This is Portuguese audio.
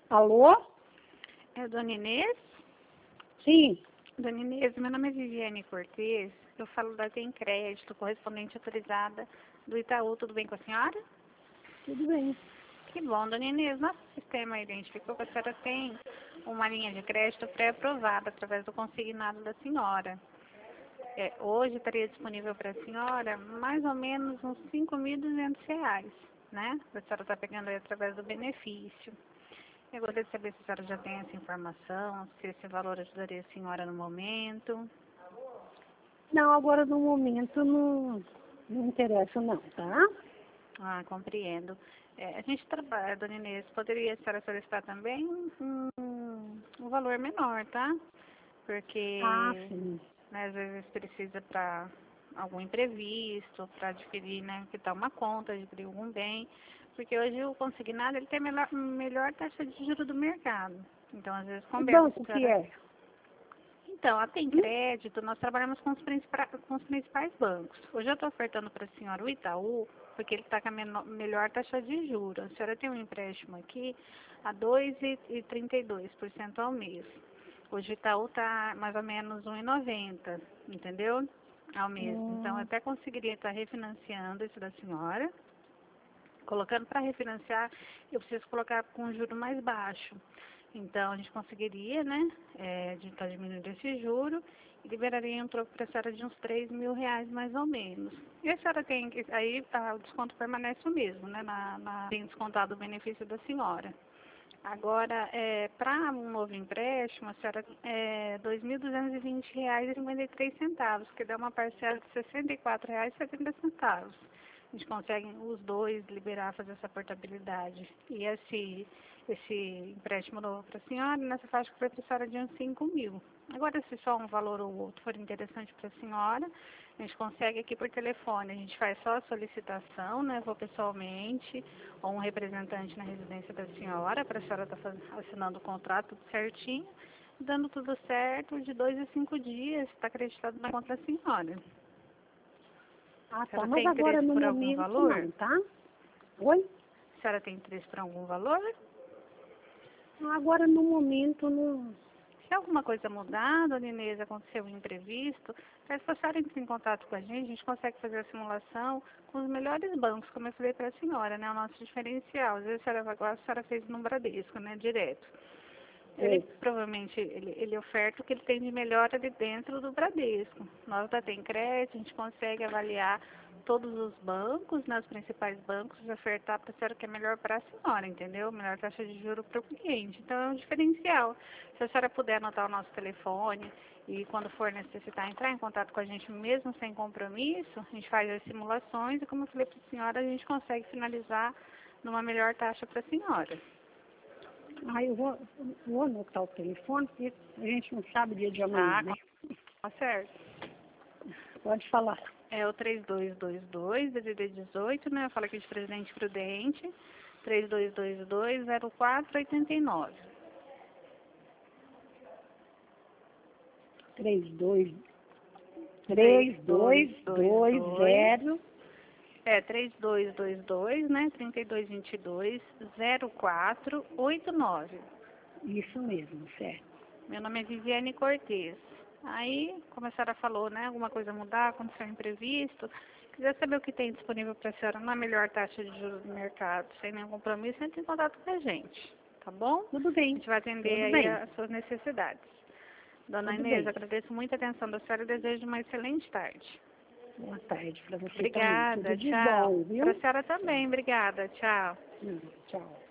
Alô? É Dona Inês? Sim. Dona Inês, meu nome é Viviane Cortez, eu falo da Tem Crédito, correspondente autorizada do Itaú, tudo bem com a senhora? Tudo bem. Que bom, Dona Inês, nosso sistema identificou que a senhora tem uma linha de crédito pré-aprovada através do consignado da senhora. Hoje estaria disponível para a senhora mais ou menos uns R$ 5.200, né? A senhora está pegando aí através do benefício. Eu gostaria de saber se a senhora já tem essa informação, se esse valor ajudaria a senhora no momento. Não, agora no momento não interessa não, tá? Ah, compreendo. A gente trabalha, Dona Inês, poderia a senhora solicitar também um valor menor, tá? Ah, Porque, sim. né, às vezes precisa para algum imprevisto, para adquirir, né, quitar uma conta, adquirir algum bem. Porque hoje o consignado ele tem a melhor taxa de juros do mercado. Então, às vezes, Que conversa banco a que senhora. é? Então, a Tem Crédito, nós trabalhamos com os principais bancos. Hoje eu estou ofertando para a senhora o Itaú, porque ele está com a melhor taxa de juros. A senhora tem um empréstimo aqui a 2,32% ao mês. Hoje o Itaú está mais ou menos 1,90, entendeu? Ao mês. Então, eu até conseguiria estar refinanciando isso da senhora. Colocando para refinanciar, eu preciso colocar com um juro mais baixo. Então, a gente conseguiria, né, de estar diminuindo esse juro e liberaria um troco para a senhora de uns R$ 3.000 mais ou menos. E a senhora tem, aí o desconto permanece o mesmo, né, tem descontado o benefício da senhora. Agora, para um novo empréstimo, a senhora R$ 2.220,53, que dá uma parcela de R$ 64,70. A gente consegue os dois liberar, fazer essa portabilidade. E esse empréstimo novo para a senhora, nessa faixa que foi para a senhora de uns 5.000. Agora, se só um valor ou outro for interessante para a senhora, a gente consegue aqui por telefone. A gente faz só a solicitação, né? Vou pessoalmente, ou um representante na residência da senhora, para a senhora estar assinando o contrato tudo certinho, dando tudo certo, de 2 a 5 dias, está acreditado na conta da senhora. Ah, A tá. senhora Mas tem agora interesse no por algum momento valor? não, tá? Oi? A senhora tem interesse por algum valor? Agora no momento não. Se alguma coisa mudar, Dona Inês, aconteceu um imprevisto, peço para a senhora entrar em contato com a gente consegue fazer a simulação com os melhores bancos, como eu falei para a senhora, né? O nosso diferencial. Às vezes agora a senhora fez no Bradesco, né? Direto. Ele provavelmente ele oferta o que ele tem de melhor ali dentro do Bradesco. Nós da Tem Crédito, a gente consegue avaliar todos os bancos, né, os principais bancos, e ofertar para a senhora que é melhor para a senhora, entendeu? Melhor taxa de juros para o cliente. Então é um diferencial. Se a senhora puder anotar o nosso telefone e quando for necessitar entrar em contato com a gente mesmo sem compromisso, a gente faz as simulações e como eu falei para a senhora, a gente consegue finalizar numa melhor taxa para a senhora. Eu vou anotar o telefone, porque a gente não sabe dia de amanhã, né? Tá certo. Pode falar. É o 3222, DDD 18, né? Eu falo aqui de Presidente Prudente, 3222-0489. 3220. 3222, né? 3222-0489. Isso mesmo, certo. Meu nome é Viviane Cortez. Aí, como a senhora falou, né? Alguma coisa mudar, acontecer um imprevisto. Quiser saber o que tem disponível para a senhora na melhor taxa de juros do mercado, sem nenhum compromisso, entre em contato com a gente, tá bom? Tudo A bem. gente vai atender Tudo aí bem. as suas necessidades. Dona Tudo Inês, bem. agradeço muito a atenção da senhora e desejo uma excelente tarde. Boa tarde para você também. Obrigada, Tudo de tchau. bom, Para viu? a senhora também, obrigada, tchau. Tchau.